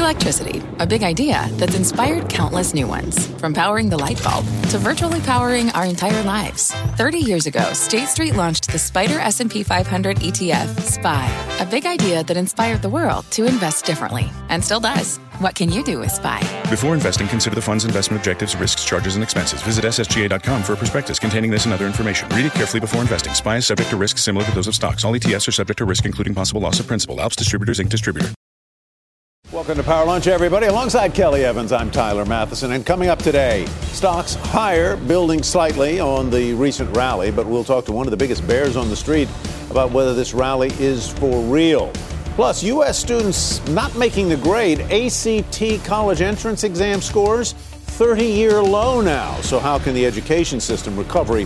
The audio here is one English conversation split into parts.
Electricity, a big idea that's inspired countless new ones. From powering the light bulb to virtually powering our entire lives. 30 years ago, State Street launched the SPDR S&P 500 ETF, SPY. A big idea that inspired the world to invest differently. And still does. What can you do with SPY? Before investing, consider the fund's investment objectives, risks, charges, and expenses. Visit ssga.com for a prospectus containing this and other information. Read it carefully before investing. SPY is subject to risks similar to those of stocks. All ETFs are subject to risk, including possible loss of principal. Alps Distributors, Inc. Distributor. Welcome to Power Lunch, everybody. Alongside Kelly Evans, I'm Tyler Matheson. And coming up today, stocks higher, building slightly on the recent rally. But we'll talk to one of the biggest bears on the street about whether this rally is for real. Plus, U.S. students not making the grade. ACT college entrance exam scores, 30-year low now. So how can the education system recover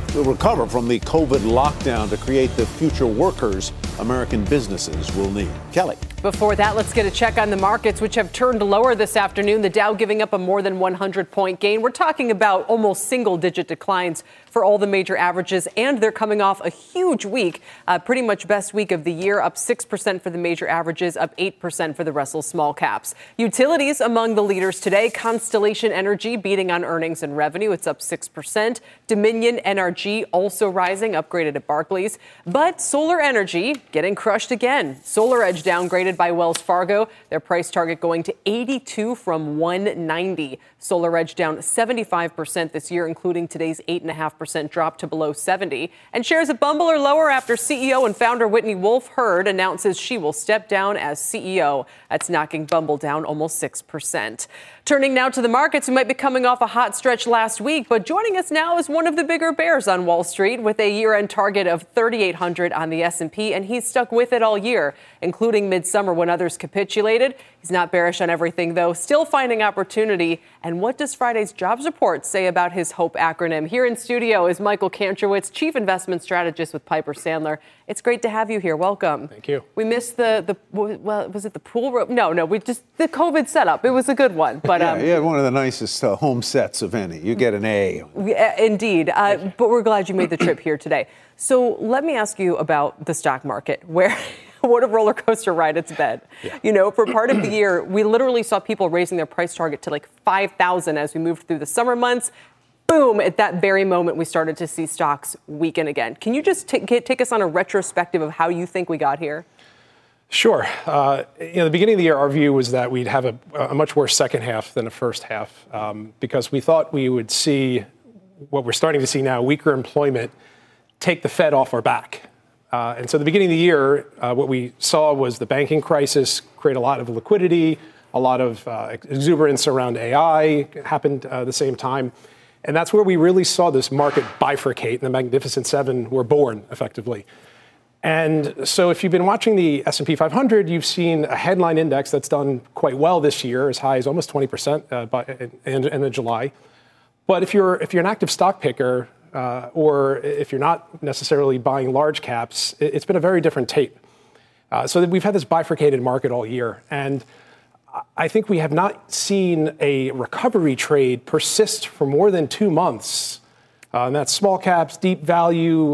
from the COVID lockdown to create the future workers American businesses will need? Kelly. Before that, let's get a check on the markets, which have turned lower this afternoon. The Dow giving up a more than 100-point gain. We're talking about almost single-digit declines for all the major averages, and they're coming off a huge week, pretty much best week of the year, up 6% for the major averages, up 8% for the Russell small caps. Utilities among the leaders today. Constellation Energy beating on earnings and revenue. It's up 6%. Dominion NRG also rising, upgraded at Barclays. But solar energy getting crushed again. SolarEdge downgraded by Wells Fargo. Their price target going to 82 from 190. SolarEdge down 75% this year, including today's 8.5% drop to below 70. And shares of Bumble are lower after CEO and founder Whitney Wolfe Herd announces she will step down as CEO. That's knocking Bumble down almost 6%. Turning now to the markets, who might be coming off a hot stretch last week, but joining us now is one of the bigger bears on Wall Street with a year-end target of 3,800 on the S&P, and he's stuck with it all year, including midsummer when others capitulated. He's not bearish on everything, though, still finding opportunity. And what does Friday's jobs report say about his HOPE acronym? Here in studio is Michael Kantrowitz, Chief Investment Strategist with Piper Sandler. It's great to have you here. Welcome. Thank you. We missed was it the pool room? No, we just, the COVID setup. It was a good one. But yeah, one of the nicest home sets of any. You get an A. Indeed. But we're glad you made the trip here today. So let me ask you about the stock market, where what a roller coaster ride it's been. Yeah. You know, for part of the year, we literally saw people raising their price target to like 5,000 as we moved through the summer months. Boom, at that very moment, we started to see stocks weaken again. Can you just take us on a retrospective of how you think we got here? Sure. The beginning of the year, our view was that we'd have a much worse second half than the first half because we thought we would see what we're starting to see now, weaker employment, take the Fed off our back. And so at the beginning of the year, what we saw was the banking crisis create a lot of liquidity, a lot of exuberance around AI happened at the same time. And that's where we really saw this market bifurcate, and the Magnificent Seven were born, effectively. And so if you've been watching the S&P 500, you've seen a headline index that's done quite well this year, as high as almost 20% by end of July. But if you're an active stock picker, or if you're not necessarily buying large caps, it's been a very different tape. So that we've had this bifurcated market all year. And I think we have not seen a recovery trade persist for more than 2 months. And that's small caps, deep value,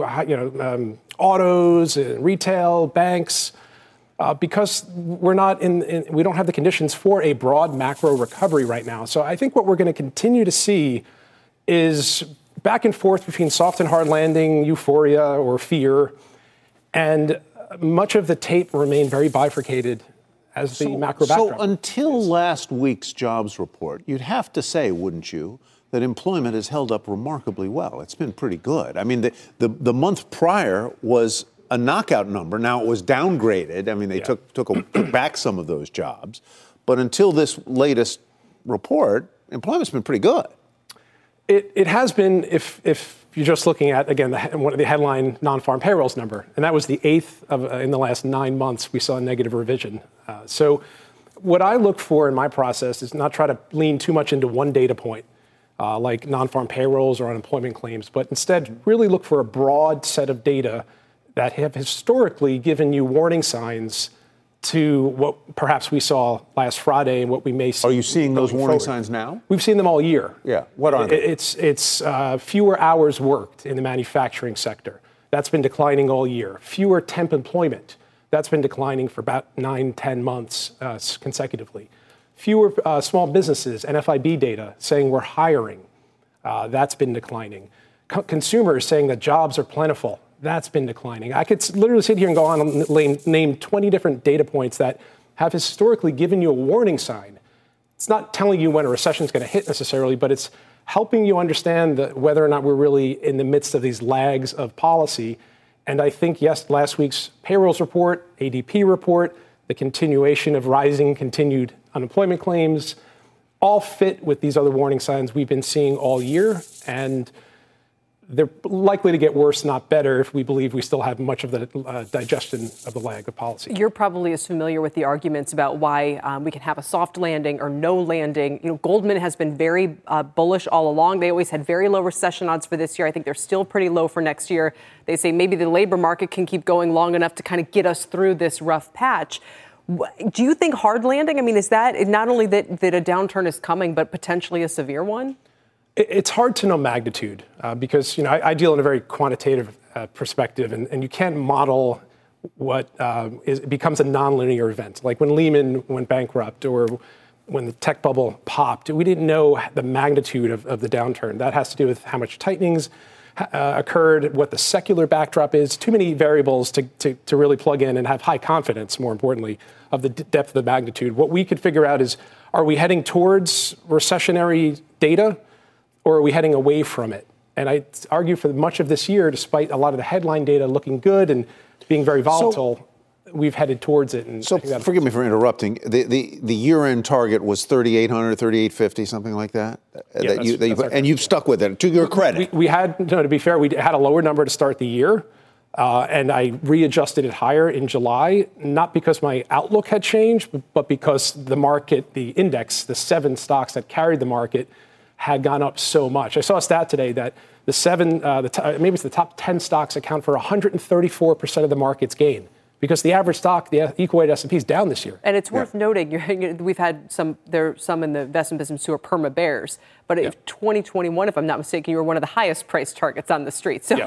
autos, retail, banks, because we're not we don't have the conditions for a broad macro recovery right now. So I think what we're going to continue to see is back and forth between soft and hard landing, euphoria or fear, and much of the tape remained very bifurcated as the macro backdrop. So until last week's jobs report, you'd have to say, wouldn't you, that employment has held up remarkably well. It's been pretty good. I mean, the month prior was a knockout number. Now it was downgraded. I mean, they took back some of those jobs. But until this latest report, employment's been pretty good. It has been, if you're just looking at, again, one of the headline non-farm payrolls number, and that was the 8th in the last 9 months we saw a negative revision. So what I look for in my process is not try to lean too much into one data point, like non-farm payrolls or unemployment claims, but instead really look for a broad set of data that have historically given you warning signs to what perhaps we saw last Friday and what we may see. Are you seeing those warning signs now? We've seen them all year. Yeah. What are they? It's fewer hours worked in the manufacturing sector. That's been declining all year. Fewer temp employment. That's been declining for about 9-10 months consecutively. Fewer small businesses, NFIB data saying we're hiring. That's been declining. Consumers saying that jobs are plentiful. That's been declining. I could literally sit here and go on and name 20 different data points that have historically given you a warning sign. It's not telling you when a recession is going to hit necessarily, but it's helping you understand whether or not we're really in the midst of these lags of policy. And I think, yes, last week's payrolls report, ADP report, the continuation of rising continued unemployment claims, all fit with these other warning signs we've been seeing all year. And they're likely to get worse, not better, if we believe we still have much of the digestion of the lag of policy. You're probably as familiar with the arguments about why we can have a soft landing or no landing. You know, Goldman has been very bullish all along. They always had very low recession odds for this year. I think they're still pretty low for next year. They say maybe the labor market can keep going long enough to kind of get us through this rough patch. Do you think hard landing? I mean, is that not only that a downturn is coming, but potentially a severe one? It's hard to know magnitude because, I deal in a very quantitative perspective, and you can't model what becomes a nonlinear event. Like when Lehman went bankrupt or when the tech bubble popped, we didn't know the magnitude of the downturn. That has to do with how much tightenings occurred, what the secular backdrop is. Too many variables to really plug in and have high confidence, more importantly, of the depth of the magnitude. What we could figure out is, are we heading towards recessionary data? Or are we heading away from it? And I argue for much of this year, despite a lot of the headline data looking good and being very volatile, we've headed towards it. And so forgive me for interrupting. The year-end target was 3,800, 3,850, something like that? And you've stuck with it, to your credit. We had, to be fair, we had a lower number to start the year. And I readjusted it higher in July, not because my outlook had changed, but because the market, the index, the 7 stocks that carried the market, had gone up so much. I saw a stat today that maybe it's the top 10 stocks account for 134% of the market's gain, because the average stock, the equal-weighted S&P, is down this year. And it's worth noting, we've had some in the investment business who are perma bears, but if 2021, if I'm not mistaken, you were one of the highest price targets on the street. So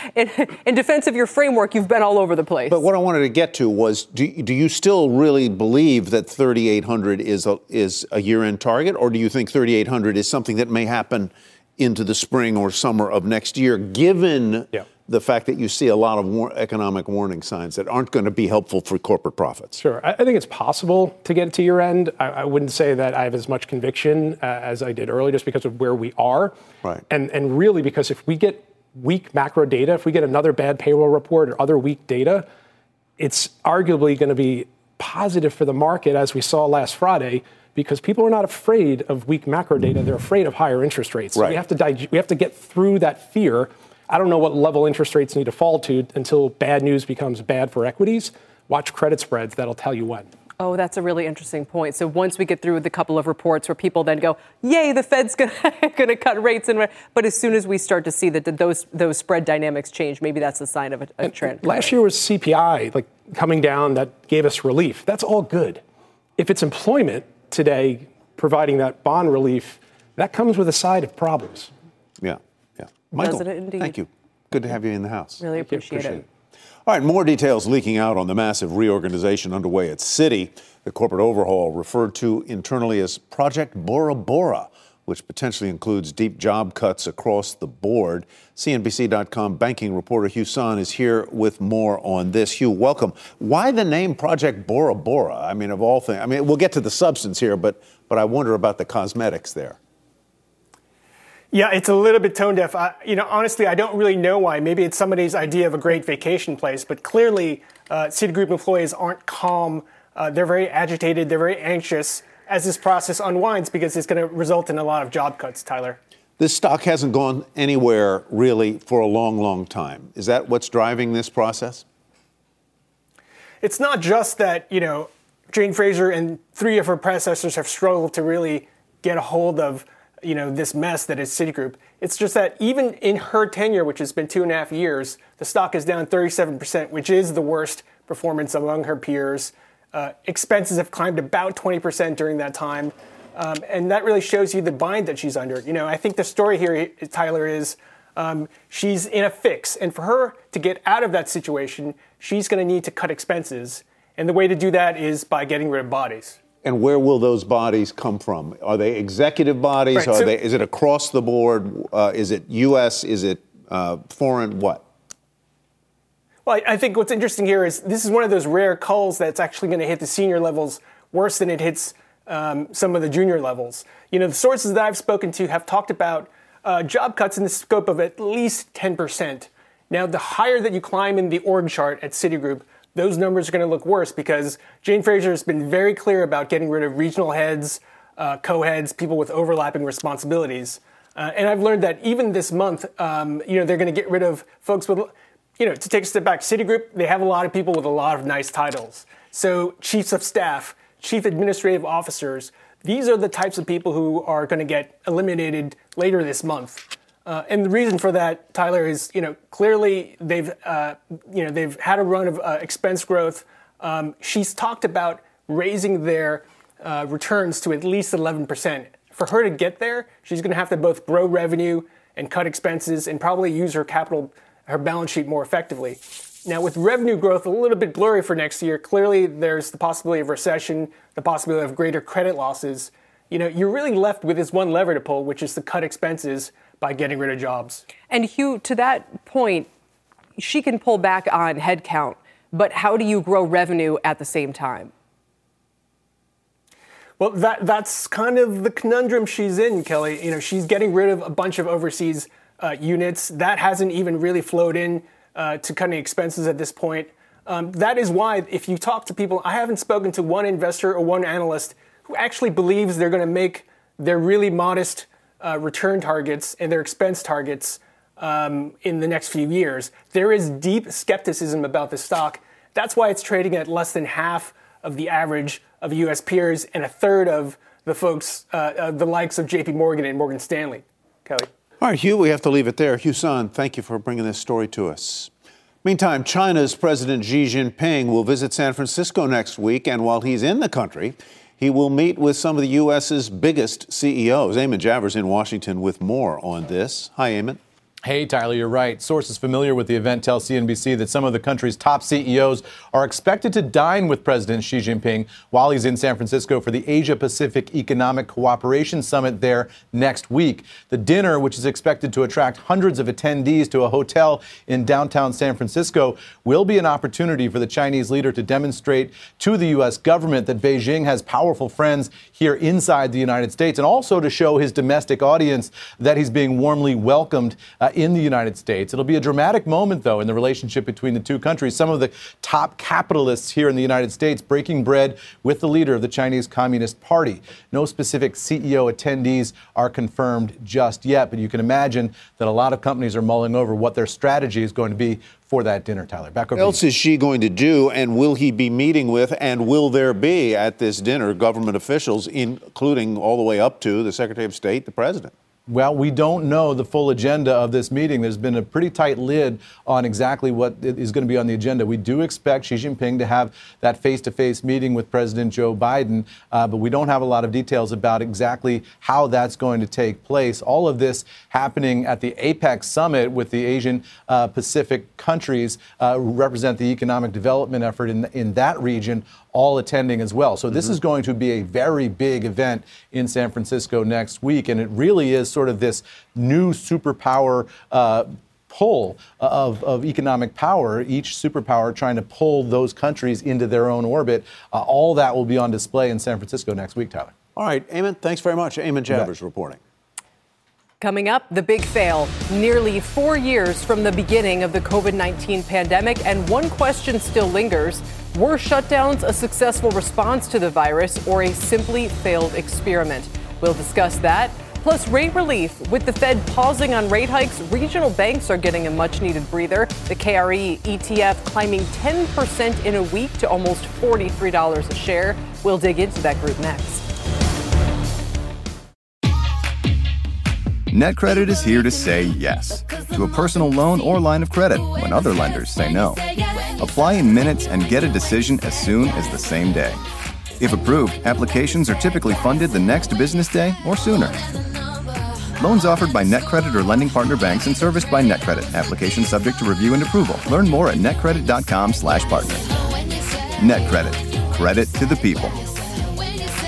in defense of your framework, you've been all over the place. But what I wanted to get to was, do you still really believe that 3,800 is a year-end target, or do you think 3,800 is something that may happen into the spring or summer of next year, given the fact that you see a lot of economic warning signs that aren't going to be helpful for corporate profits? Sure. I think it's possible to get it to year end. I wouldn't say that I have as much conviction as I did earlier, just because of where we are. Right. And really because if we get weak macro data, if we get another bad payroll report or other weak data, it's arguably going to be positive for the market, as we saw last Friday, because people are not afraid of weak macro data. They're afraid of higher interest rates. So we have to get through that fear. I don't know what level interest rates need to fall to until bad news becomes bad for equities. Watch credit spreads. That'll tell you when. Oh, that's a really interesting point. So once we get through with a couple of reports where people then go, yay, the Fed's going to cut rates. But as soon as we start to see that those spread dynamics change, maybe that's a sign of a trend. Last year was CPI coming down that gave us relief. That's all good. If it's employment today providing that bond relief, that comes with a side of problems. Yeah. Michael, does it indeed. Thank you. Good to have you in the house. Really appreciate it. All right, more details leaking out on the massive reorganization underway at Citi. The corporate overhaul, referred to internally as Project Bora Bora, which potentially includes deep job cuts across the board. CNBC.com banking reporter Hugh Son is here with more on this. Hugh, welcome. Why the name Project Bora Bora? I mean, of all things. I mean, we'll get to the substance here, but I wonder about the cosmetics there. Yeah, it's a little bit tone deaf. Honestly, I don't really know why. Maybe it's somebody's idea of a great vacation place, but clearly Citigroup employees aren't calm. They're very agitated. They're very anxious as this process unwinds, because it's going to result in a lot of job cuts, Tyler. This stock hasn't gone anywhere really for a long, long time. Is that what's driving this process? It's not just that, Jane Fraser and 3 of her predecessors have struggled to really get a hold of this mess that is Citigroup. It's just that even in her tenure, which has been 2.5 years, the stock is down 37%, which is the worst performance among her peers. Expenses have climbed about 20% during that time. And that really shows you the bind that she's under. I think the story here, Tyler, is she's in a fix. And for her to get out of that situation, she's going to need to cut expenses. And the way to do that is by getting rid of bodies. And where will those bodies come from? Are they executive bodies? Right, Is it across the board? Is it U.S.? Is it foreign? What? Well, I think what's interesting here is this is one of those rare culls that's actually going to hit the senior levels worse than it hits some of the junior levels. The sources that I've spoken to have talked about job cuts in the scope of at least 10%. Now, the higher that you climb in the org chart at Citigroup, those numbers are going to look worse because Jane Fraser has been very clear about getting rid of regional heads, co-heads, people with overlapping responsibilities. And I've learned that even this month, they're going to get rid of folks with, to take a step back, Citigroup, they have a lot of people with a lot of nice titles. So chiefs of staff, chief administrative officers, these are the types of people who are going to get eliminated later this month. And the reason for that, Tyler, is clearly they've had a run of expense growth. She's talked about raising their returns to at least 11%. For her to get there, she's going to have to both grow revenue and cut expenses, and probably use her balance sheet more effectively. Now, with revenue growth a little bit blurry for next year, clearly there's the possibility of recession, the possibility of greater credit losses. You're really left with this one lever to pull, which is to cut expenses by getting rid of jobs. And Hugh, to that point, she can pull back on headcount, but how do you grow revenue at the same time? Well, that's kind of the conundrum she's in, Kelly. She's getting rid of a bunch of overseas units. That hasn't even really flowed in to cutting expenses at this point. That is why, if you talk to people, I haven't spoken to one investor or one analyst who actually believes they're going to make their really modest return targets and their expense targets in the next few years. There is deep skepticism about the stock. That's why it's trading at less than half of the average of U.S. peers and a third of the folks, the likes of J.P. Morgan and Morgan Stanley. Kelly. All right, Hugh, we have to leave it there. Hugh Son, thank you for bringing this story to us. Meantime, China's President Xi Jinping will visit San Francisco next week, and while he's in the country, he will meet with some of the U.S.'s biggest CEOs. Eamon Javers in Washington with more on this. Hi, Eamon. Hey, Tyler, you're right. Sources familiar with the event tell CNBC that some of the country's top CEOs are expected to dine with President Xi Jinping while he's in San Francisco for the Asia-Pacific Economic Cooperation Summit there next week. The dinner, which is expected to attract hundreds of attendees to a hotel in downtown San Francisco, will be an opportunity for the Chinese leader to demonstrate to the U.S. government that Beijing has powerful friends here inside the United States, and also to show his domestic audience that he's being warmly welcomed in the United States. It'll be a dramatic moment, though, in the relationship between the two countries. Some of the top capitalists here in the United States breaking bread with the leader of the Chinese Communist Party. No specific CEO attendees are confirmed just yet, but you can imagine that a lot of companies are mulling over what their strategy is going to be for that dinner, Tyler. Back over to you. What else is she going to do, and will he be meeting with, and will there be at this dinner government officials, including all the way up to the Secretary of State, the President? Well, we don't know the full agenda of this meeting. There's been a pretty tight lid on exactly what is going to be on the agenda. We do expect Xi Jinping to have that face-to-face meeting with President Joe Biden, but we don't have a lot of details about exactly how that's going to take place. All of this happening at the APEC summit with the Asian Pacific countries who represent the economic development effort in that region, all attending as well. So this is going to be a very big event in San Francisco next week, and it really is sort of this new superpower pull of economic power, each superpower trying to pull those countries into their own orbit. All that will be on display in San Francisco next week, Tyler. All right, Eamon, thanks very much. Eamon Javers reporting. Coming up, the big fail. Nearly 4 years from the beginning of the COVID-19 pandemic, and one question still lingers. Were shutdowns a successful response to the virus or a simply failed experiment? We'll discuss that. Plus, rate relief. With the Fed pausing on rate hikes, regional banks are getting a much-needed breather. The KRE ETF climbing 10% in a week to almost $43 a share. We'll dig into that group next. NetCredit is here to say yes to a personal loan or line of credit when other lenders say no. Apply in minutes and get a decision as soon as the same day. If approved, applications are typically funded the next business day or sooner. Loans offered by NetCredit or lending partner banks and serviced by NetCredit. Application subject to review and approval. Learn more at netcredit.com/partner. NetCredit. Credit to the people.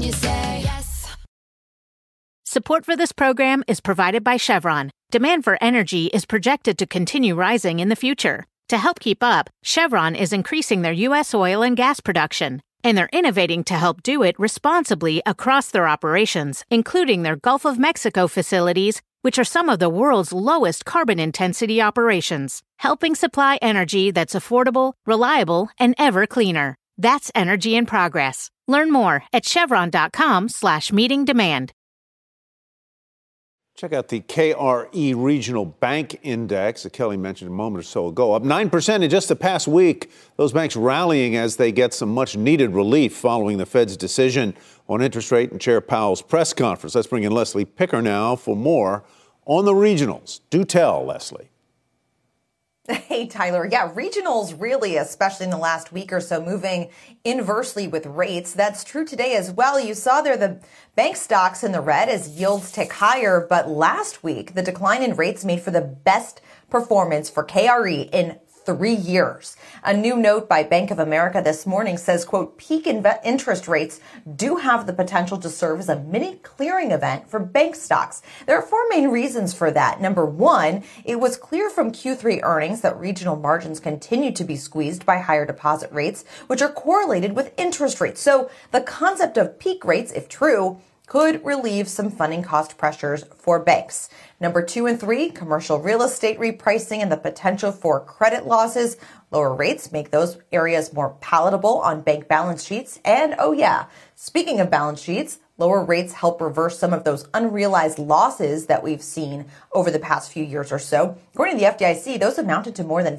you say yes. Support for this program is provided by Chevron. Demand for energy is projected to continue rising in the future. To help keep up, Chevron is increasing their U.S. oil and gas production, and they're innovating to help do it responsibly across their operations, including their Gulf of Mexico facilities, which are some of the world's lowest carbon intensity operations, helping supply energy that's affordable, reliable, and ever cleaner. That's energy in progress. Learn more at chevron.com/meeting demand. Check out the KRE Regional Bank Index that Kelly mentioned a moment or so ago, up 9% in just the past week. Those banks rallying as they get some much-needed relief following the Fed's decision on interest rate and Chair Powell's press conference. Let's bring in Leslie Picker now for more on the regionals. Do tell, Leslie. Hey, Tyler. Yeah, regionals really, especially in the last week or so, moving inversely with rates. That's true today as well. You saw there the bank stocks in the red as yields tick higher. But last week, the decline in rates made for the best performance for KRE in 3 years. A new note by Bank of America this morning says, quote, peak interest rates do have the potential to serve as a mini clearing event for bank stocks. There are 4 main reasons for that. Number one, it was clear from Q3 earnings that regional margins continue to be squeezed by higher deposit rates, which are correlated with interest rates. So the concept of peak rates, if true, could relieve some funding cost pressures for banks. Number 2 and 3, commercial real estate repricing and the potential for credit losses. Lower rates make those areas more palatable on bank balance sheets. And oh yeah, speaking of balance sheets, lower rates help reverse some of those unrealized losses that we've seen over the past few years or so. According to the FDIC, those amounted to more than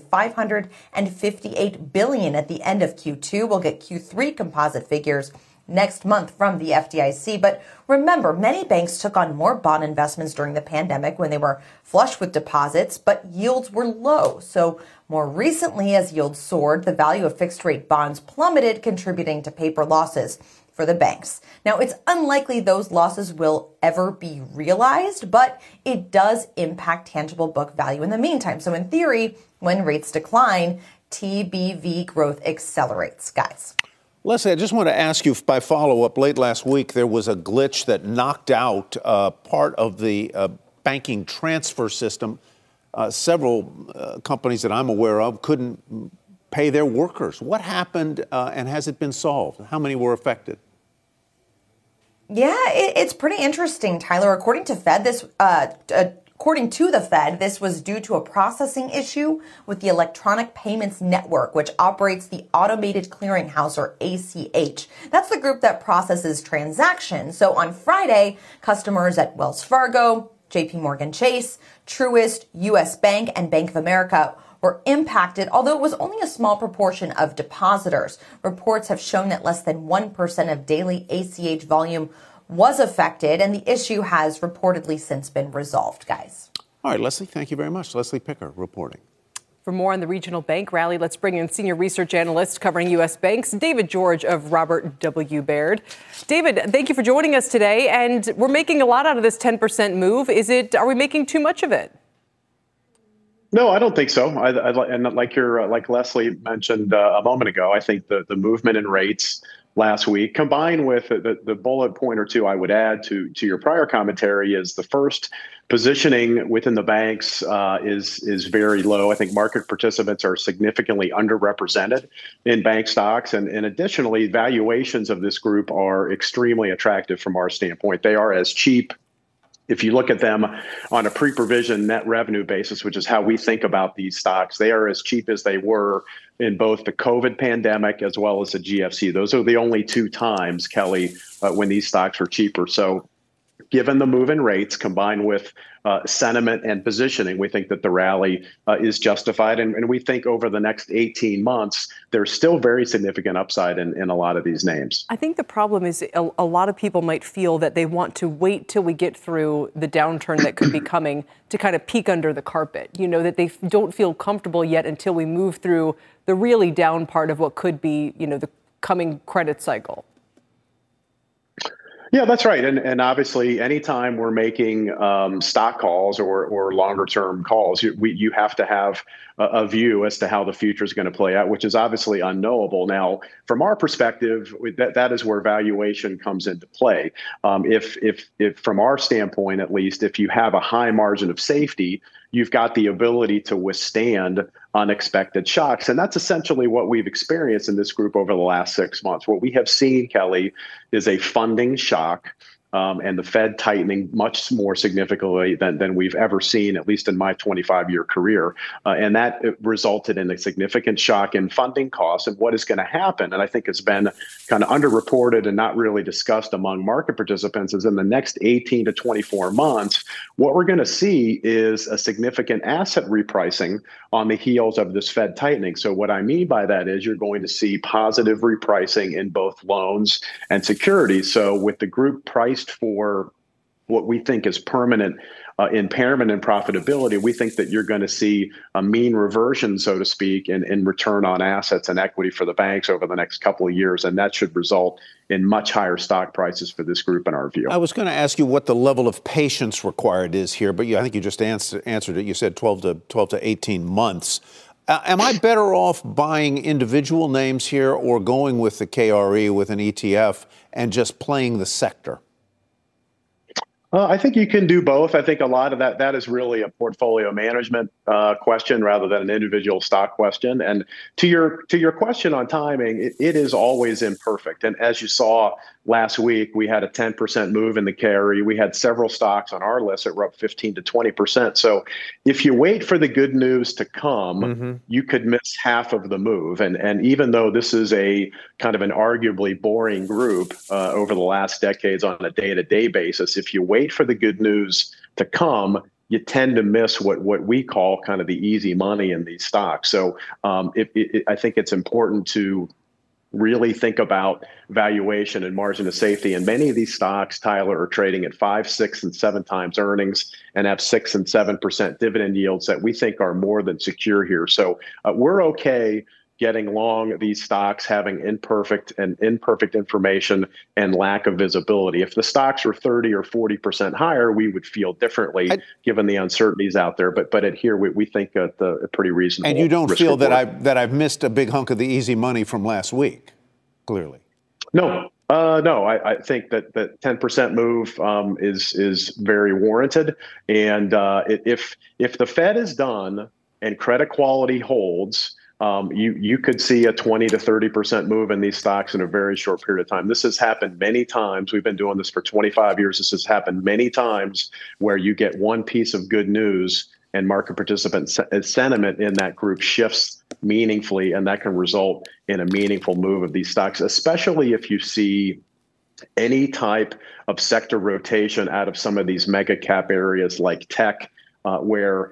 $558 billion at the end of Q2. We'll get Q3 composite figures next month from the FDIC. But remember, many banks took on more bond investments during the pandemic when they were flush with deposits, but yields were low. So more recently, as yields soared, the value of fixed rate bonds plummeted, contributing to paper losses for the banks. Now, it's unlikely those losses will ever be realized, but it does impact tangible book value in the meantime. So in theory, when rates decline, TBV growth accelerates, guys. Leslie, I just want to ask you, by follow-up, late last week there was a glitch that knocked out part of the banking transfer system. Several companies that I'm aware of couldn't pay their workers. What happened, and has it been solved? How many were affected? Yeah, it's pretty interesting, Tyler. According to the Fed, this was due to a processing issue with the Electronic Payments Network, which operates the Automated Clearinghouse, or ACH. That's the group that processes transactions. So on Friday, customers at Wells Fargo, JP Morgan Chase, Truist, U.S. Bank, and Bank of America were impacted, although it was only a small proportion of depositors. Reports have shown that less than 1% of daily ACH volume was affected, and the issue has reportedly since been resolved, guys. All right, Leslie, thank you very much. Leslie Picker reporting. For more on the regional bank rally, let's bring in senior research analyst covering U.S. banks, David George of Robert W. Baird. David, thank you for joining us today. And we're making a lot out of this 10% move. Are we making too much of it? No, I don't think so. And like Leslie mentioned a moment ago, I think the movement in rates last week, combined with the bullet point or two I would add to your prior commentary, is the first positioning within the banks is very low. I think market participants are significantly underrepresented in bank stocks. And additionally, valuations of this group are extremely attractive from our standpoint. They are as cheap, if you look at them on a pre-provision net revenue basis, which is how we think about these stocks, they are as cheap as they were in both the COVID pandemic as well as the GFC. Those are the only 2 times, Kelly, when these stocks were cheaper. So given the move in rates combined with sentiment and positioning, we think that the rally is justified. And we think over the next 18 months, there's still very significant upside in a lot of these names. I think the problem is a lot of people might feel that they want to wait till we get through the downturn that could be coming to kind of peek under the carpet, that they don't feel comfortable yet until we move through the really down part of what could be, the coming credit cycle. Yeah, that's right. And obviously, anytime we're making stock calls or longer term calls, you have to have a view as to how the future is going to play out, which is obviously unknowable. Now, from our perspective, that is where valuation comes into play. If from our standpoint, at least, if you have a high margin of safety, you've got the ability to withstand unexpected shocks. And that's essentially what we've experienced in this group over the last 6 months. What we have seen, Kelly, is a funding shock. And the Fed tightening much more significantly than we've ever seen, at least in my 25-year career. And that resulted in a significant shock in funding costs. And what is going to happen, and I think it's been kind of underreported and not really discussed among market participants, is in the next 18 to 24 months, what we're going to see is a significant asset repricing on the heels of this Fed tightening. So what I mean by that is you're going to see positive repricing in both loans and securities. So with the group priced for what we think is permanent impairment in profitability, we think that you're going to see a mean reversion, so to speak, in return on assets and equity for the banks over the next couple of years. And that should result in much higher stock prices for this group in our view. I was going to ask you what the level of patience required is here, but I think you just answered it. You said 12 to 18 months. Am I better off buying individual names here or going with the KRE with an ETF and just playing the sector? I think you can do both. I think a lot of that is really a portfolio management question rather than an individual stock question. And to your question on timing, it is always imperfect. And as you saw last week, we had a 10% move in the carry. We had several stocks on our list that were up 15 to 20%. So if you wait for the good news to come, you could miss half of the move. And even though this is a kind of an arguably boring group over the last decades on a day-to-day basis, if you wait for the good news to come, you tend to miss what we call kind of the easy money in these stocks. So I think it's important to really think about valuation and margin of safety. And many of these stocks, Tyler, are trading at 5, 6, and 7 times earnings and have 6 and 7% dividend yields that we think are more than secure here. So we're okay getting long these stocks having imperfect information and lack of visibility. If the stocks were 30 or 40% higher, we would feel differently given the uncertainties out there. But at here, we think a pretty reasonable. And you don't feel that I've missed a big hunk of the easy money from last week, clearly. No. No, I think that 10% move is very warranted. And if the Fed is done and credit quality holds, you could see a 20 to 30% move in these stocks in a very short period of time. This has happened many times. We've been doing this for 25 years. This has happened many times where you get one piece of good news and market participant sentiment in that group shifts meaningfully, and that can result in a meaningful move of these stocks, especially if you see any type of sector rotation out of some of these mega cap areas like tech, where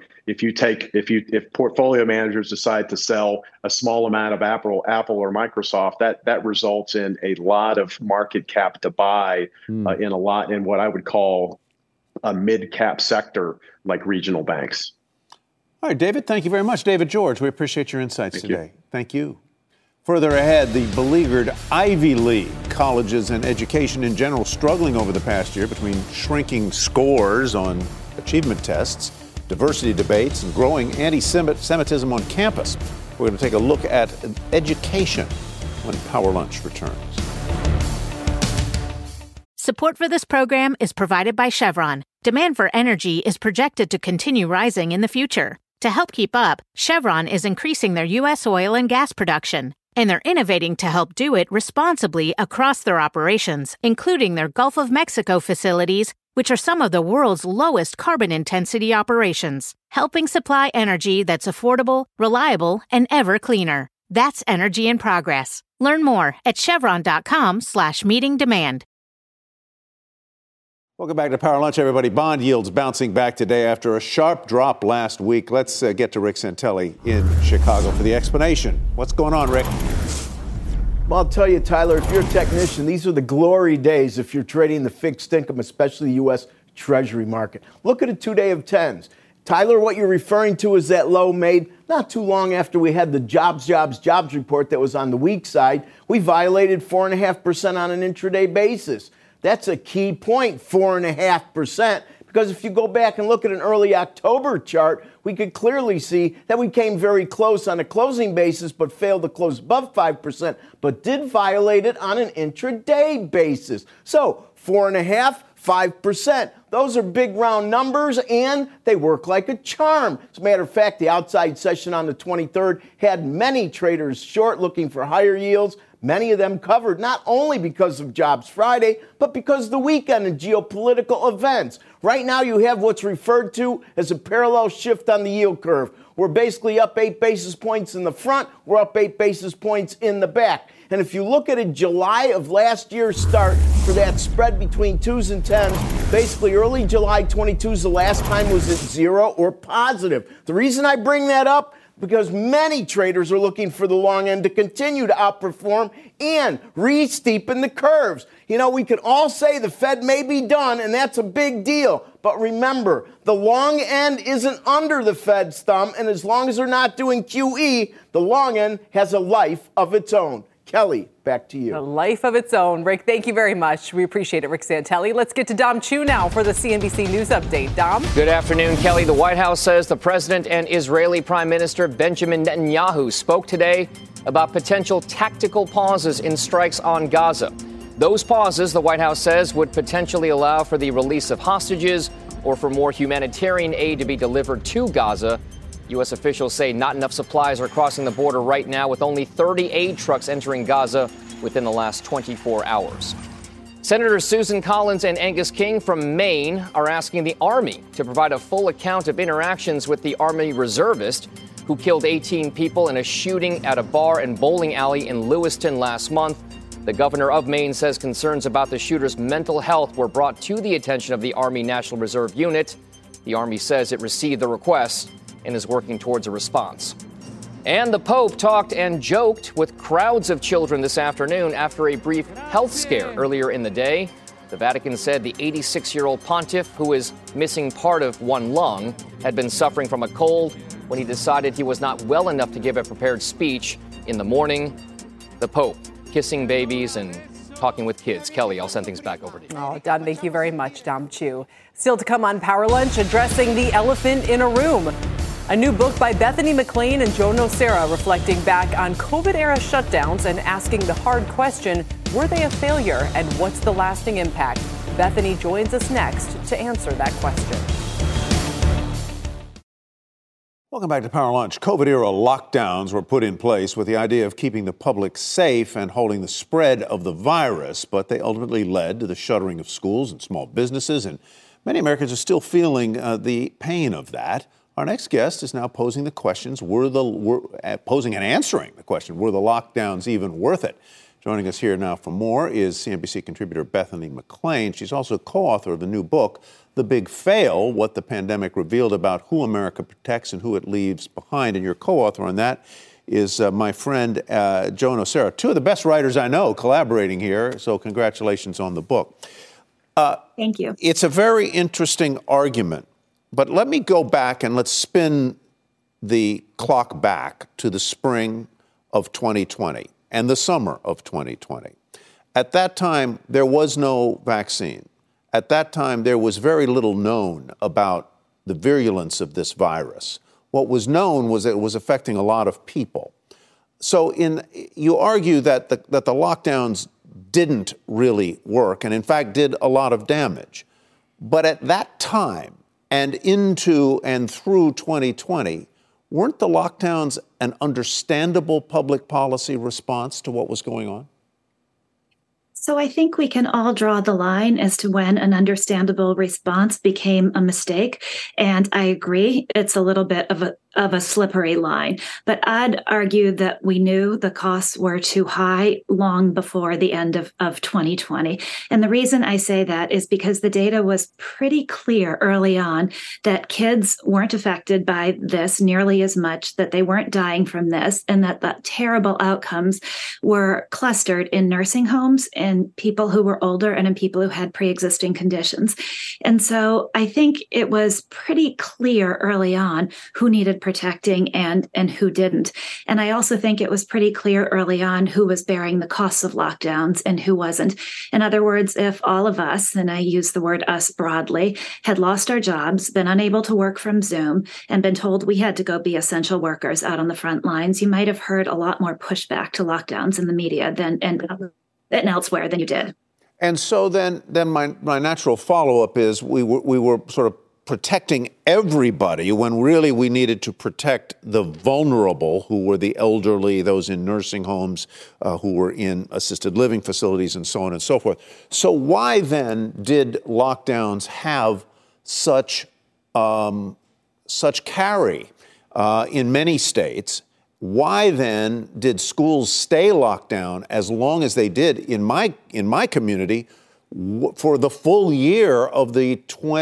if portfolio managers decide to sell a small amount of Apple or Microsoft, that results in a lot of market cap to buy in what I would call a mid cap sector like regional banks. All right, David, thank you very much. David George, we appreciate your insights today. Thank you. Further ahead, the beleaguered Ivy League, colleges and education in general struggling over the past year between shrinking scores on achievement tests, diversity debates, and growing anti-Semitism on campus. We're going to take a look at education when Power Lunch returns. Support for this program is provided by Chevron. Demand for energy is projected to continue rising in the future. To help keep up, Chevron is increasing their U.S. oil and gas production, and they're innovating to help do it responsibly across their operations, including their Gulf of Mexico facilities, which are some of the world's lowest carbon intensity operations, helping supply energy that's affordable, reliable, and ever cleaner. That's energy in progress. Learn more at chevron.com/meeting demand. Welcome back to Power Lunch, everybody. Bond yields bouncing back today after a sharp drop last week. Let's get to Rick Santelli in Chicago for the explanation. What's going on, Rick? Well, I'll tell you, Tyler, if you're a technician, these are the glory days if you're trading the fixed income, especially the U.S. Treasury market. Look at a 2-day of 10s. Tyler, what you're referring to is that low made not too long after we had the jobs report that was on the weak side. We violated 4.5% on an intraday basis. That's a key point, 4.5%, Because if you go back and look at an early October chart, we could clearly see that we came very close on a closing basis, but failed to close above 5%, but did violate it on an intraday basis. So 4.5%, 5%. Those are big round numbers, and they work like a charm. As a matter of fact, the outside session on the 23rd had many traders short looking for higher yields. Many of them covered not only because of Jobs Friday, but because of the weekend and geopolitical events. Right now, you have what's referred to as a parallel shift on the yield curve. We're basically up 8 basis points in the front. We're up 8 basis points in the back. And if you look at a July of last year's start for that spread between 2s and 10s, basically early July 22 the last time was at 0 or positive. The reason I bring that up, because many traders are looking for the long end to continue to outperform and re-steepen the curves. You know, we could all say the Fed may be done, and that's a big deal. But remember, the long end isn't under the Fed's thumb, and as long as they're not doing QE, the long end has a life of its own. Kelly, back to you. A life of its own. Rick, thank you very much. We appreciate it, Rick Santelli. Let's get to Dom Chu now for the CNBC News Update. Dom? Good afternoon, Kelly. The White House says the president and Israeli Prime Minister Benjamin Netanyahu spoke today about potential tactical pauses in strikes on Gaza. Those pauses, the White House says, would potentially allow for the release of hostages or for more humanitarian aid to be delivered to Gaza. U.S. officials say not enough supplies are crossing the border right now, with only 30 aid trucks entering Gaza within the last 24 hours. Senators Susan Collins and Angus King from Maine are asking the Army to provide a full account of interactions with the Army reservist who killed 18 people in a shooting at a bar and bowling alley in Lewiston last month. The governor of Maine says concerns about the shooter's mental health were brought to the attention of the Army National Reserve Unit. The Army says it received the request and is working towards a response. And the Pope talked and joked with crowds of children this afternoon after a brief health scare earlier in the day. The Vatican said the 86-year-old pontiff, who is missing part of one lung, had been suffering from a cold when he decided he was not well enough to give a prepared speech in the morning. The Pope kissing babies and talking with kids. Kelly, I'll send things back over to you. Oh, Don, thank you very much, Dom Chu. Still to come on Power Lunch, addressing the elephant in a room. A new book by Bethany McLean and Joe Nocera reflecting back on COVID-era shutdowns and asking the hard question, were they a failure and what's the lasting impact? Bethany joins us next to answer that question. Welcome back to Power Lunch. COVID-era lockdowns were put in place with the idea of keeping the public safe and holding the spread of the virus, but they ultimately led to the shuttering of schools and small businesses, and many Americans are still feeling the pain of that. Our next guest is now posing the questions, posing and answering the question, were the lockdowns even worth it? Joining us here now for more is CNBC contributor Bethany McLean. She's also co-author of the new book, The Big Fail, What the Pandemic Revealed About Who America Protects and Who It Leaves Behind. And your co-author on that is my friend Joe Nocera, two of the best writers I know collaborating here. So congratulations on the book. Thank you. It's a very interesting argument. But let me go back and let's spin the clock back to the spring of 2020 and the summer of 2020. At that time, there was no vaccine. At that time, there was very little known about the virulence of this virus. What was known was that it was affecting a lot of people. So you argue that the lockdowns didn't really work and, in fact, did a lot of damage. But at that time, and into and through 2020, weren't the lockdowns an understandable public policy response to what was going on? So I think we can all draw the line as to when an understandable response became a mistake. And I agree, it's a little bit of a slippery line. But I'd argue that we knew the costs were too high long before the end of 2020. And the reason I say that is because the data was pretty clear early on that kids weren't affected by this nearly as much, that they weren't dying from this, and that the terrible outcomes were clustered in nursing homes and people who were older and in people who had pre-existing conditions. And so I think it was pretty clear early on who needed protecting and who didn't. And I also think it was pretty clear early on who was bearing the costs of lockdowns and who wasn't. In other words, if all of us, and I use the word us broadly, had lost our jobs, been unable to work from Zoom, and been told we had to go be essential workers out on the front lines, you might have heard a lot more pushback to lockdowns in the media than elsewhere than you did. And so then my natural follow-up is we were sort of protecting everybody when really we needed to protect the vulnerable, who were the elderly, those in nursing homes, who were in assisted living facilities, and so on and so forth. So why then did lockdowns have such carry in many states? Why then did schools stay locked down as long as they did in my community for the full year of the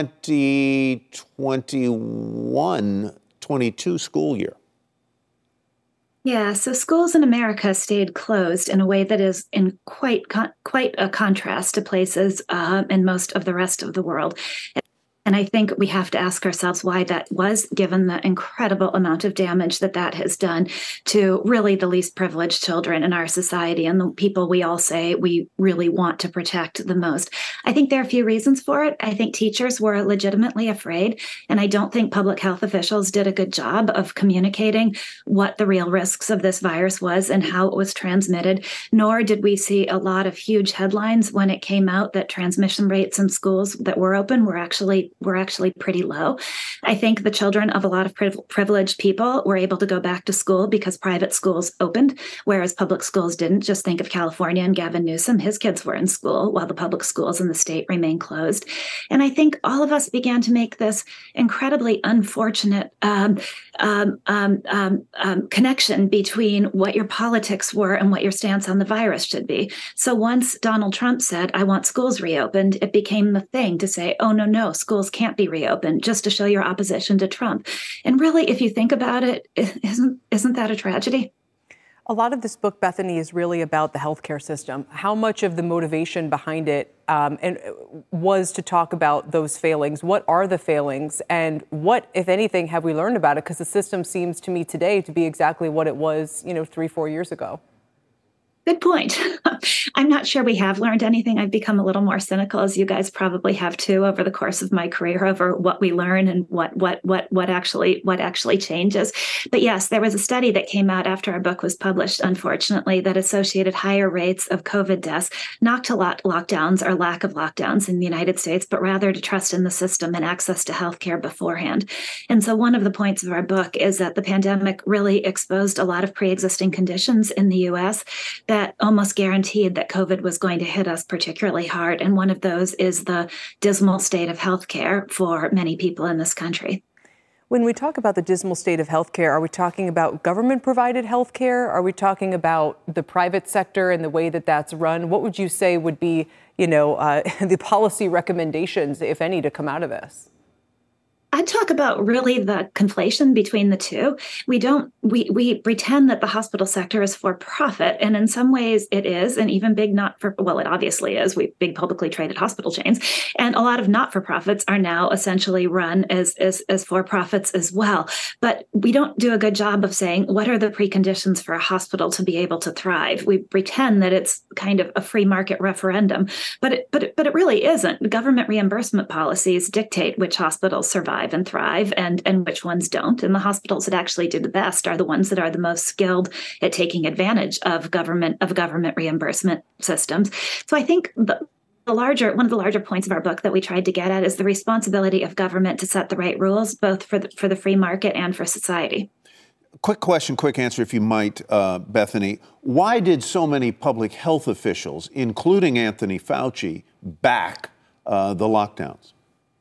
2021-22 school year? Yeah, so schools in America stayed closed in a way that is in quite a contrast to places in most of the rest of the world. And I think we have to ask ourselves why that was, given the incredible amount of damage that has done to really the least privileged children in our society and the people we all say we really want to protect the most. I think there are a few reasons for it. I think teachers were legitimately afraid, and I don't think public health officials did a good job of communicating what the real risks of this virus was and how it was transmitted, nor did we see a lot of huge headlines when it came out that transmission rates in schools that were open were actually pretty low. I think the children of a lot of privileged people were able to go back to school because private schools opened, whereas public schools didn't. Just think of California and Gavin Newsom. His kids were in school while the public schools in the state remained closed. And I think all of us began to make this incredibly unfortunate connection between what your politics were and what your stance on the virus should be. So once Donald Trump said, "I want schools reopened," it became the thing to say, "Oh, no, schools can't be reopened," just to show your opposition to Trump. And really, if you think about it, isn't that a tragedy? A lot of this book, Bethany, is really about the healthcare system. How much of the motivation behind it was to talk about those failings? What are the failings? And what, if anything, have we learned about it? Because the system seems to me today to be exactly what it was, 3-4 years ago. Good point. I'm not sure we have learned anything. I've become a little more cynical, as you guys probably have too, over the course of my career, over what we learn and what actually changes. But yes, there was a study that came out after our book was published, unfortunately, that associated higher rates of COVID deaths, not to lockdowns or lack of lockdowns in the United States, but rather to trust in the system and access to healthcare beforehand. And so one of the points of our book is that the pandemic really exposed a lot of pre-existing conditions in the U.S. that almost guaranteed that COVID was going to hit us particularly hard. And one of those is the dismal state of healthcare for many people in this country. When we talk about the dismal state of healthcare, are we talking about government-provided healthcare? Are we talking about the private sector and the way that that's run? What would you say would be, the policy recommendations, if any, to come out of this? I'd talk about really the conflation between the two. We pretend that the hospital sector is for profit, and in some ways it is, and even big it obviously is. We big publicly traded hospital chains, and a lot of not-for-profits are now essentially run as for-profits as well. But we don't do a good job of saying what are the preconditions for a hospital to be able to thrive. We pretend that it's kind of a free market referendum, but it really isn't. Government reimbursement policies dictate which hospitals survive and thrive and which ones don't. And the hospitals that actually do the best are the ones that are the most skilled at taking advantage of government reimbursement systems. So I think one of the larger points of our book that we tried to get at is the responsibility of government to set the right rules, both for the free market and for society. Quick question, quick answer, if you might, Bethany. Why did so many public health officials, including Anthony Fauci, back the lockdowns?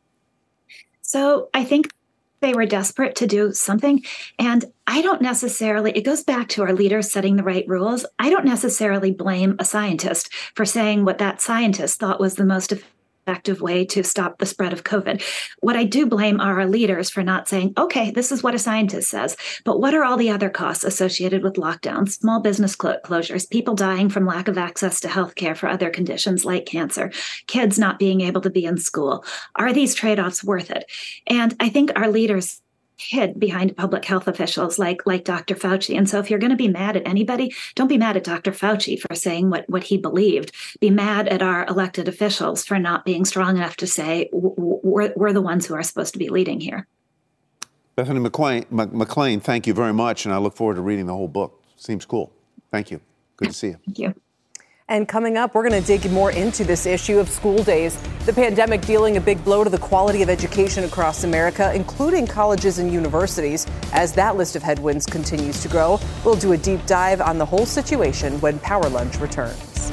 So I think they were desperate to do something. And it goes back to our leaders setting the right rules. I don't necessarily blame a scientist for saying what that scientist thought was the most effective way to stop the spread of COVID. What I do blame are our leaders for not saying, okay, this is what a scientist says, but what are all the other costs associated with lockdowns, small business closures, people dying from lack of access to healthcare for other conditions like cancer, kids not being able to be in school? Are these trade-offs worth it? And I think our leaders hid behind public health officials like Dr. Fauci. And so if you're going to be mad at anybody, don't be mad at Dr. Fauci for saying what he believed. Be mad at our elected officials for not being strong enough to say we're the ones who are supposed to be leading here. Bethany McLean, thank you very much, and I look forward to reading the whole book. Seems cool. Thank you. Good to see you. Thank you. And coming up, we're going to dig more into this issue of school days. The pandemic dealing a big blow to the quality of education across America, including colleges and universities. As that list of headwinds continues to grow, we'll do a deep dive on the whole situation when Power Lunch returns.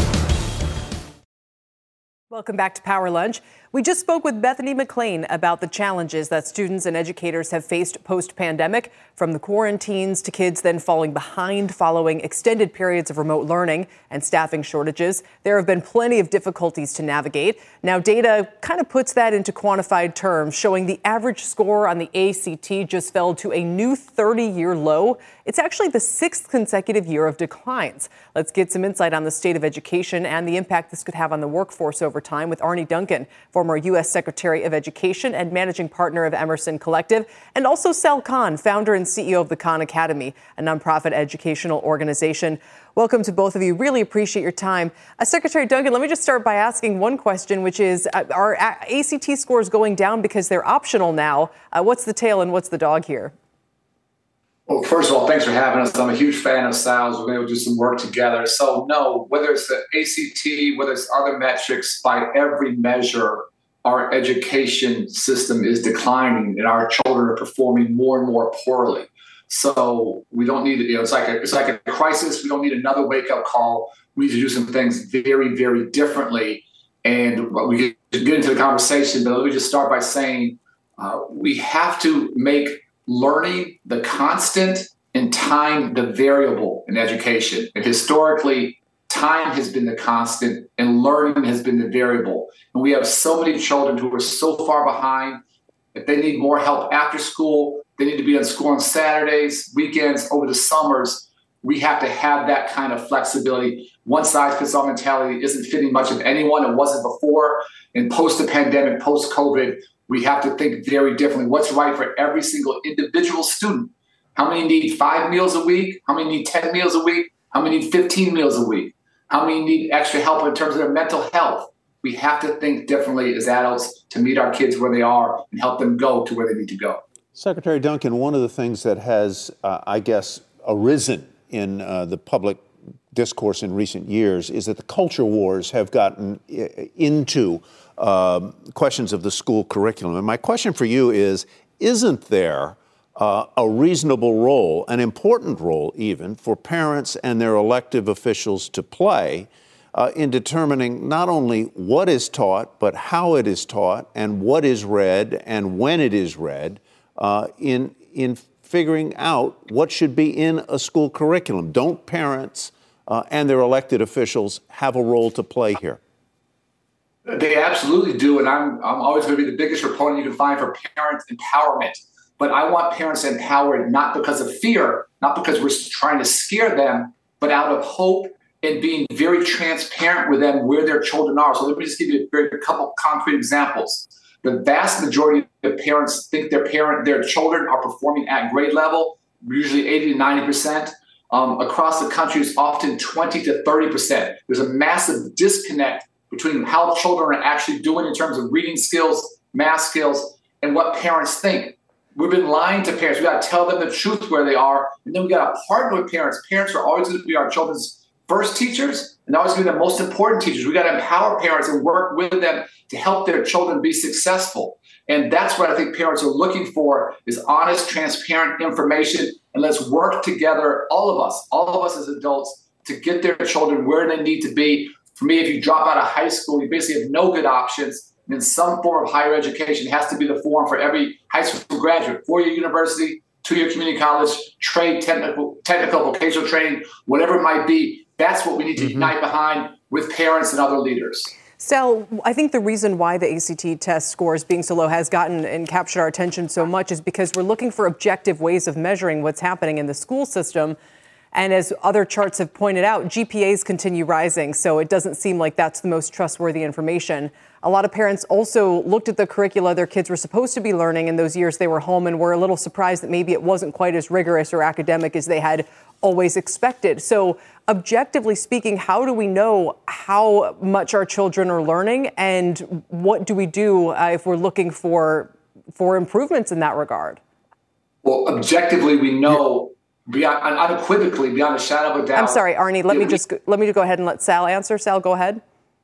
Welcome back to Power Lunch. We just spoke with Bethany McLean about the challenges that students and educators have faced post-pandemic, from the quarantines to kids then falling behind following extended periods of remote learning and staffing shortages. There have been plenty of difficulties to navigate. Now, data kind of puts that into quantified terms, showing the average score on the ACT just fell to a new 30-year low. It's actually the 6th consecutive year of declines. Let's get some insight on the state of education and the impact this could have on the workforce over time with Arne Duncan, former U.S. Secretary of Education and managing partner of Emerson Collective, and also Sal Khan, founder and CEO of the Khan Academy, a nonprofit educational organization. Welcome to both of you. Really appreciate your time. Secretary Duncan, let me just start by asking one question, which is, are ACT scores going down because they're optional now? What's the tail and what's the dog here? Well, first of all, thanks for having us. I'm a huge fan of Sal's. We're going to do some work together. So, no, whether it's the ACT, whether it's other metrics, by every measure, our education system is declining and our children are performing more and more poorly. So we don't need, it's like a crisis. We don't need another wake-up call. We need to do some things very, very differently. And we get into the conversation, but let me just start by saying we have to make learning the constant and time the variable in education. And historically, time has been the constant and learning has been the variable. And we have so many children who are so far behind. If they need more help after school, they need to be in school on Saturdays, weekends, over the summers. We have to have that kind of flexibility. One size fits all mentality isn't fitting much of anyone. It wasn't before. And post the pandemic, post COVID, we have to think very differently. What's right for every single individual student? How many need 5 meals a week? How many need 10 meals a week? How many need 15 meals a week? How many need extra help in terms of their mental health? We have to think differently as adults to meet our kids where they are and help them go to where they need to go. Secretary Duncan, one of the things that has, I guess, arisen in the public discourse in recent years is that the culture wars have gotten into questions of the school curriculum. And my question for you is, isn't there a reasonable role, an important role even, for parents and their elective officials to play in determining not only what is taught, but how it is taught and what is read and when it is read in figuring out what should be in a school curriculum? Don't parents and their elected officials have a role to play here? They absolutely do, and I'm always going to be the biggest proponent you can find for parent empowerment. But I want parents empowered not because of fear, not because we're trying to scare them, but out of hope and being very transparent with them where their children are. So let me just give you a couple concrete examples. The vast majority of parents think their children are performing at grade level, usually 80 to 90%. Across the country, it's often 20 to 30%. There's a massive disconnect between how children are actually doing in terms of reading skills, math skills, and what parents think. We've been lying to parents. We got to tell them the truth where they are, and then we got to partner with parents. Parents are always going to be our children's first teachers, and always going to be the most important teachers. We got to empower parents and work with them to help their children be successful. And that's what I think parents are looking for, is honest, transparent information. And let's work together, all of us as adults, to get their children where they need to be. For me, if you drop out of high school, you basically have no good options. And then some form of higher education has to be the form for every high school graduate. 4-year university, 2-year community college, trade, technical vocational training, whatever it might be. That's what we need to unite behind with parents and other leaders. Sal, I think the reason why the ACT test scores being so low has gotten and captured our attention so much is because we're looking for objective ways of measuring what's happening in the school system. And as other charts have pointed out, GPAs continue rising, so it doesn't seem like that's the most trustworthy information. A lot of parents also looked at the curricula their kids were supposed to be learning in those years they were home and were a little surprised that maybe it wasn't quite as rigorous or academic as they had always expected. So objectively speaking, how do we know how much our children are learning, and what do we do if we're looking for improvements in that regard? Well, objectively, we know unequivocally, beyond a shadow of a doubt. I'm sorry, Arnie, let me go ahead and let Sal answer. Sal, go ahead.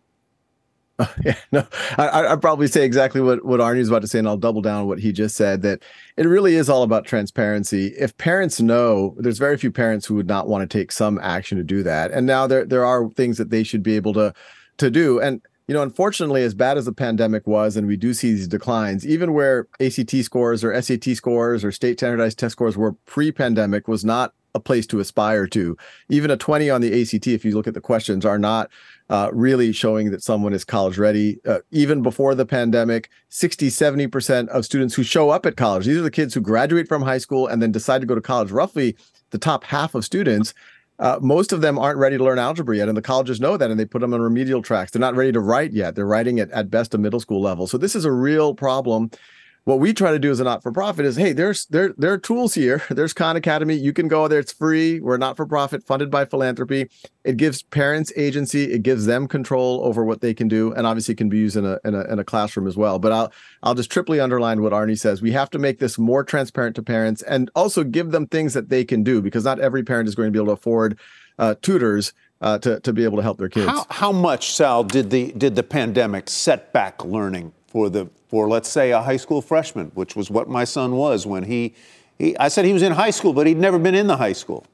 I'd probably say exactly what Arnie was about to say, and I'll double down on what he just said, that it really is all about transparency. If parents know, there's very few parents who would not want to take some action to do that. And now there are things that they should be able to do. And, unfortunately, as bad as the pandemic was, and we do see these declines, even where ACT scores or SAT scores or state standardized test scores were pre-pandemic, was not a place to aspire to. Even a 20 on the ACT, if you look at the questions, are not really showing that someone is college ready. Even before the pandemic, 60-70% of students who show up at college, these are the kids who graduate from high school and then decide to go to college. Roughly the top half of students, most of them aren't ready to learn algebra yet, and the colleges know that, and they put them on remedial tracks. They're not ready to write yet. They're writing at best a middle school level. So this is a real problem. What we try to do as a not-for-profit is, hey, there are tools here. There's Khan Academy. You can go there. It's free. We're not-for-profit, funded by philanthropy. It gives parents agency. It gives them control over what they can do, and obviously can be used in a classroom as well. But I'll just triply underline what Arnie says. We have to make this more transparent to parents, and also give them things that they can do, because not every parent is going to be able to afford tutors to be able to help their kids. How much, Sal, did the pandemic set back learning for let's say a high school freshman, which was what my son was when I said he was in high school, but he'd never been in the high school.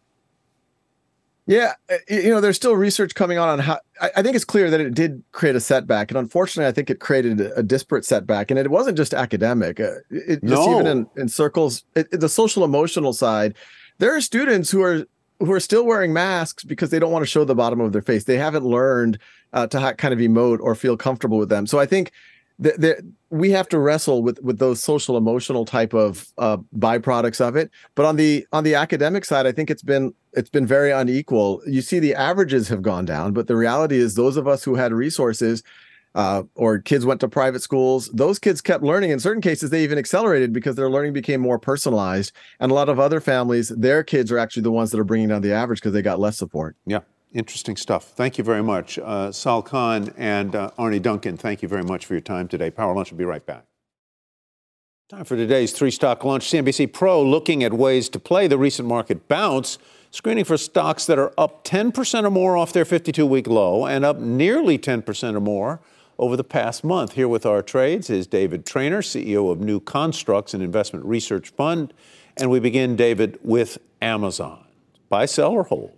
Yeah, there's still research coming on how. I think it's clear that it did create a setback, and unfortunately, I think it created a disparate setback, and it wasn't just academic. Even in circles, the social emotional side, there are students who are still wearing masks because they don't want to show the bottom of their face. They haven't learned to kind of emote or feel comfortable with them. So I think we have to wrestle with those social emotional type of byproducts of it. But on the academic side, I think it's been very unequal. You see the averages have gone down, but the reality is those of us who had resources or kids went to private schools, those kids kept learning. In certain cases, they even accelerated because their learning became more personalized. And a lot of other families, their kids are actually the ones that are bringing down the average because they got less support. Yeah. Interesting stuff. Thank you very much. Sal Khan and Arnie Duncan, thank you very much for your time today. Power Lunch will be right back. Time for today's three-stock lunch. CNBC Pro looking at ways to play the recent market bounce, screening for stocks that are up 10% or more off their 52-week low and up nearly 10% or more over the past month. Here with our trades is David Traynor, CEO of New Constructs, an investment research fund. And we begin, David, with Amazon. Buy, sell, or hold?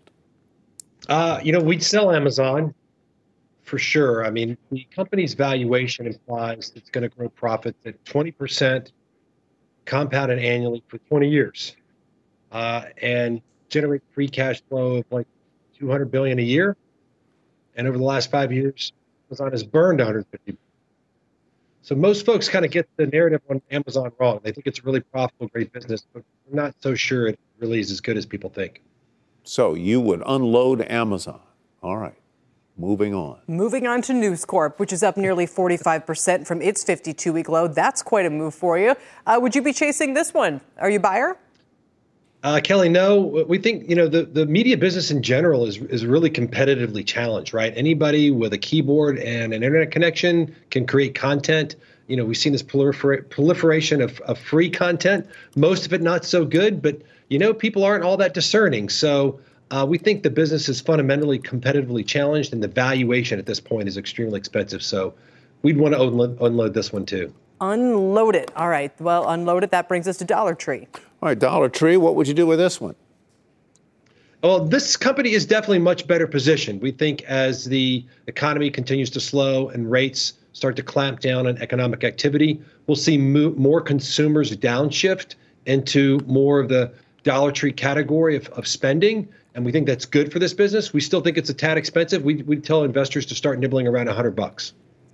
We'd sell Amazon for sure. I mean, the company's valuation implies it's going to grow profits at 20% compounded annually for 20 years and generate free cash flow of like $200 billion a year. And over the last 5 years, Amazon has burned $150 billion. So most folks kind of get the narrative on Amazon wrong. They think it's a really profitable, great business, but I'm not so sure it really is as good as people think. So you would unload Amazon. All right. Moving on. Moving on to News Corp, which is up nearly 45% from its 52-week low. That's quite a move for you. Would you be chasing this one? Are you a buyer? Kelly, no. We think, the media business in general is really competitively challenged, right? Anybody with a keyboard and an internet connection can create content. We've seen this proliferation of free content, most of it not so good, but people aren't all that discerning. So we think the business is fundamentally competitively challenged, and the valuation at this point is extremely expensive. So we'd want to unload this one too. Unload it. All right. Well, unload it. That brings us to Dollar Tree. All right, Dollar Tree. What would you do with this one? Well, this company is definitely much better positioned. We think as the economy continues to slow and rates start to clamp down on economic activity, we'll see more consumers downshift into more of the Dollar Tree category of spending, and we think that's good for this business. We still think it's a tad expensive. We tell investors to start nibbling around $100.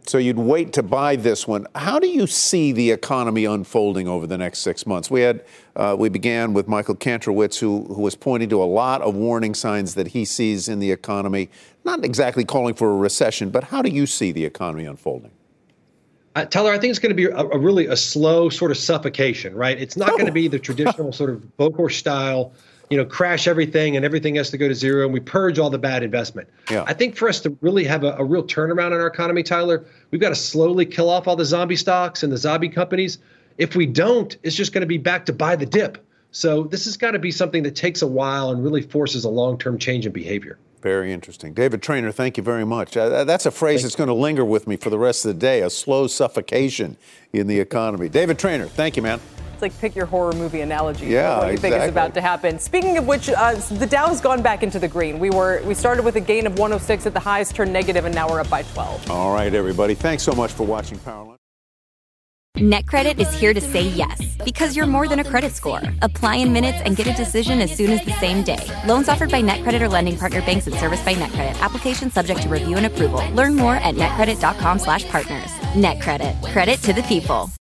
So you'd wait to buy this one. How do you see the economy unfolding over the next 6 months? We began with Michael Kantrowitz, who was pointing to a lot of warning signs that he sees in the economy, not exactly calling for a recession, but how do you see the economy unfolding? Tyler, I think it's going to be a really slow sort of suffocation, right? It's not going to be the traditional sort of Bocor style, crash everything and everything has to go to zero and we purge all the bad investment. Yeah. I think for us to really have a real turnaround in our economy, Tyler, we've got to slowly kill off all the zombie stocks and the zombie companies. If we don't, it's just going to be back to buy the dip. So this has got to be something that takes a while and really forces a long-term change in behavior. Very interesting. David Traynor, thank you very much. That's a phrase that's going to linger with me for the rest of the day, a slow suffocation in the economy. David Traynor, thank you, man. It's like pick your horror movie analogy. Yeah, what do you think is about to happen? Speaking of which, the Dow's gone back into the green. We started with a gain of 106 at the highs, turned negative, and now we're up by 12. All right, everybody. Thanks so much for watching Power Lunch. NetCredit is here to say yes, because you're more than a credit score. Apply in minutes and get a decision as soon as the same day. Loans offered by NetCredit or lending partner banks and serviced by NetCredit. Application subject to review and approval. Learn more at netcredit.com/partners. NetCredit. Credit to the people.